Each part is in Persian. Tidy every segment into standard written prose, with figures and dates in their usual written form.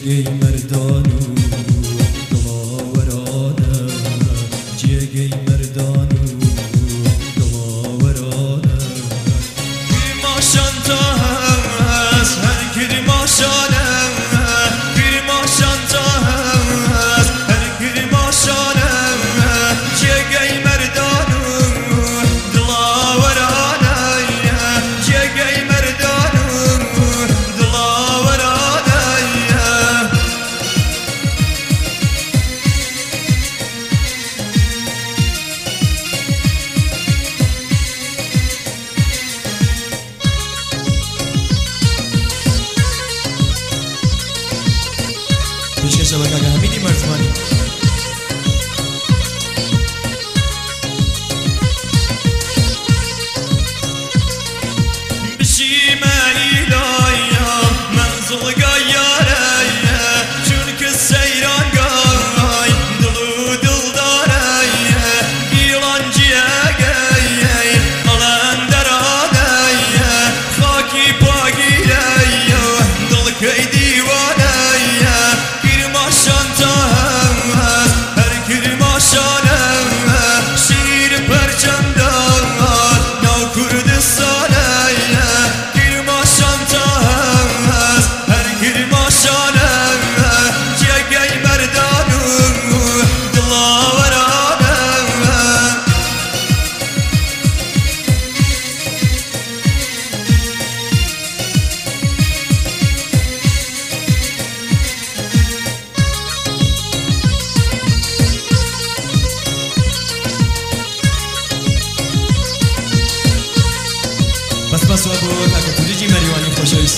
جێگەی مەردان و دڵاوەرانە جێگەی مەردان و دڵاوەرانە کرماشان تا هەست هەر کرماشانە کرماشان تا هەست هەر کرماشانە جێگەی مەردان و دڵاوەرانە جێگەی مەردان و دڵاوەرانە پێشکەشە بە کاکە حەمیدی مەرزمانی بشیمەنی لایە منزڵگای یارەیە چونکە سەیرانگای دڵ و دڵدارەیە گیڵان جیەگەیە ئەڵەندەرانەیە خاکی پاگیرەیە دڵکەی دیوانەیە کرماشان تا هەست هەر کرماشانە شیر پەرچەمدار ناو کوردستانەیە کرماشان تا هەست هەر کرماشانە جێگەی مەردان و دڵاوەرانە بەس بەسوە بۆ کاکە توریجی مەریوانی خۆشەویست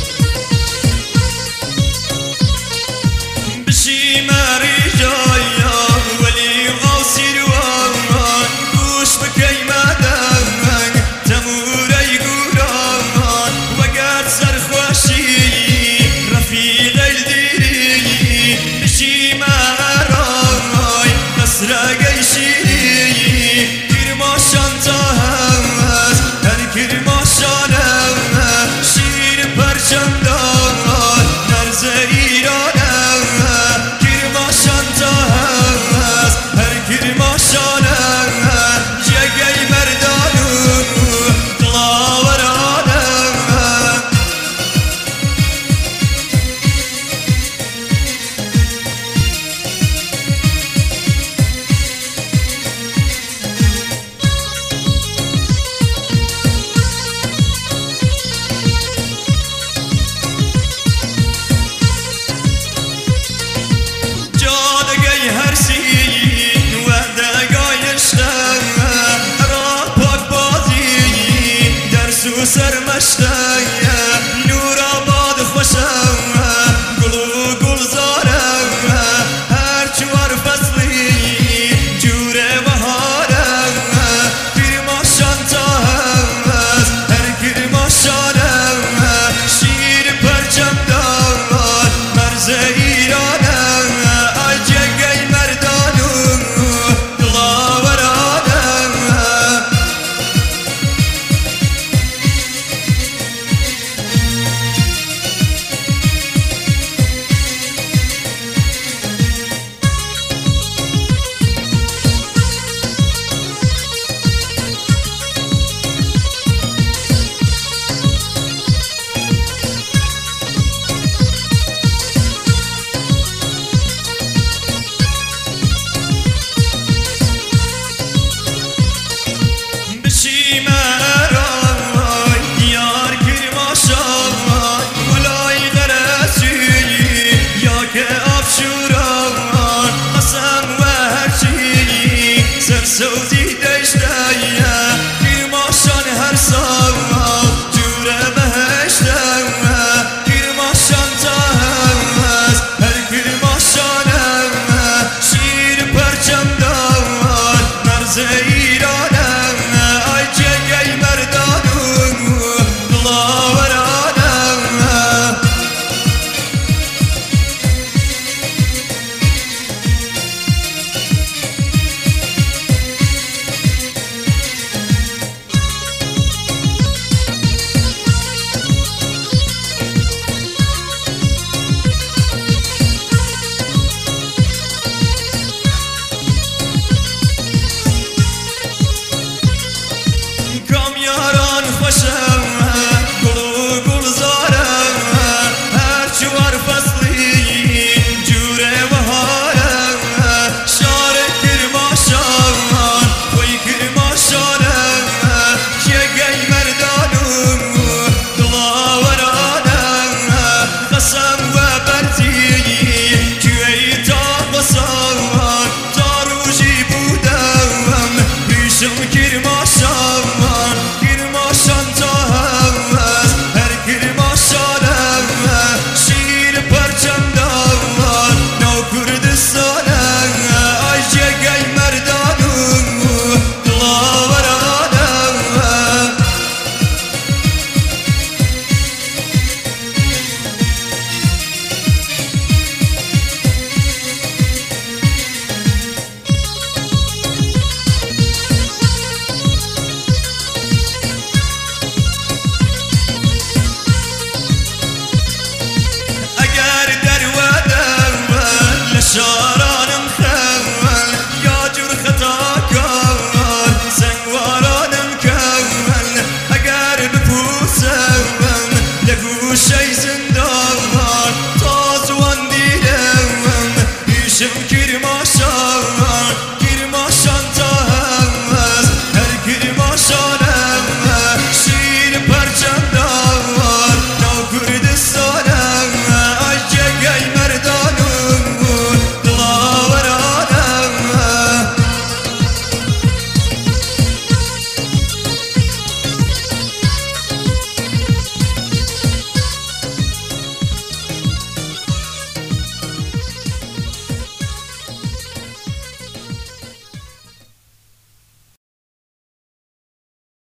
بشیمەری جایە وەلی ئاو سیروان گوش بکەی مەدەنگ تەمورەی گوران وەگەر سەرخۆشی ڕەفیقەی دیری بشیمەرای قەسرەگەی شیری کرماشان تا هەست هەر کرماشانە شیر پەرچەمدار مەرزە ئیرانە کرماشان تا هەست هەر کرماشانە جێگەی مەردان و دڵاوەرانە جادگەی هەرسین وەدەگای شتە ڕا پاکبازی دەرس و سەرمەشتە نوراباد خۆشە گوڵ و گوڵزارە هەر چوار فەسڵی جوورێ بەهارە کرماشان تا هەست هەر کرماشانە شیر پەرچەمدار مەرزە ئیرانە جێگەی مەردان و دڵاوەرانە گوشه